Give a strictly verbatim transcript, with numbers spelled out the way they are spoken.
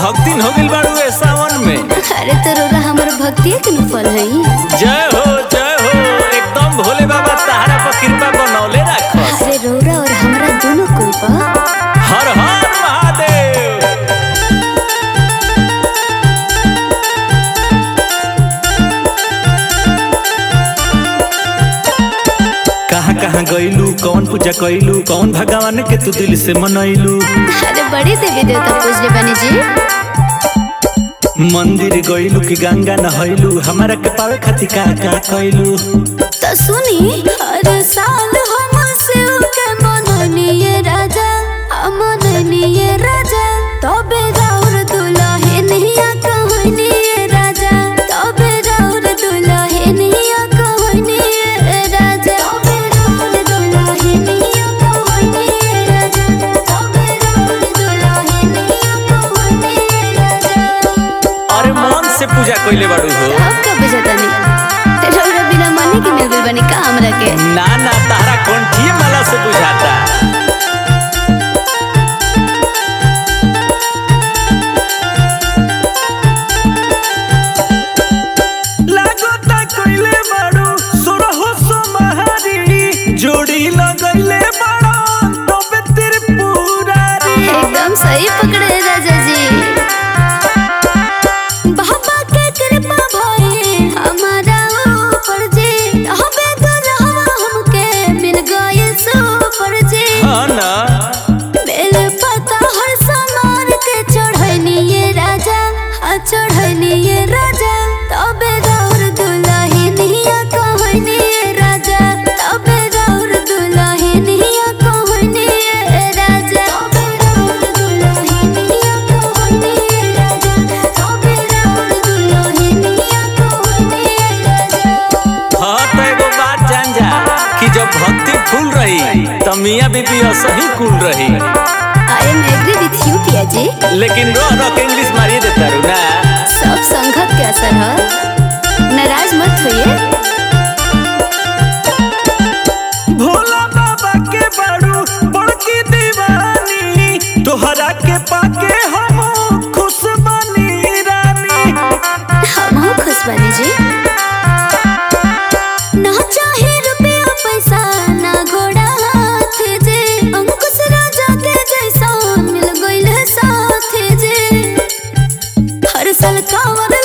भक्तिन हो गइल बाड़ू ए सावन में। अरे तो रोरा हमर भक्ति के न फल है। जय हो जय हो, एकदम भोले बाबा तहरा पर कृपा बनौले राखस। अरे रोरा और हमरा दोनों कोई पा। हर हर महादेव। कहाँ कहाँ गइलू, कौन पूजा कइलू, कौन भगवान के तू दिल से मनैलू? अरे बड़ी देवी देवता पूजले बनी जी। मंदिर गइलू कि गंगा नहैलू, हमारा के पावे खातिर का का कइलू? तो सुनी, हर साल हम शिव के मननिए राजा, मननिए राजा, तबे राउर दुल्हनिया कहनिए राजा, तबे राउर दुल्हनिया कहनिए राजा, तबे राउर दुल्हनिया कहनिए राजा, तबे राउर दुल्हनिया कहनिए राजा। अरे मन से पूजा कइले बाड़ू हो। अब का बुझतानी रौरा बिना माने के मिल गइल बनी का हमरा के? ना ना, तारा कंठिए माला से बुझाता। लागोता कइले बाड़ू सोरहो सोमहारी, जोड़ी लगइले बाड़ो तबे त्रिपुरारी। एकदम सही पकड़े राजा जी। बाबा के कृपा भई हमारा ऊपर जी, हबे दुल्हवा हमके मिल गए सुपर जी। हाँ ना, बेल पता हर सामान के चढ़निए राजा, आ चढ़निए राजा, तबे राउर दुल्हनिया कहनिए राजा, तबे राउर दुल्हनिया कहनिए राजा, तबे राउर दुल्हनिया कहनिए राजा, तबे राउर दुल्हनिया कहनिए राजा। हाँ तो एगो बात जान जा कि जब भक्ति फूल रही तो मियाँ बीबी असही कूल रही। I am agree with you पिया जी। लेकिन रो रो के इंग्लिश मारिए देता रू ना। सब संगत के असर है, नाराज मत होइए। भोला बाबा के बाड़ू बड़की दीवानी, तोहरा के पाके हम खुश बनी रानी। हम खुश बनी जी। ना चाहे रुपया पैसा, ना घोड़ा हाथ जे, अंकुश राजा के जैसा मिल गइल साथ जे। हर साल कांवर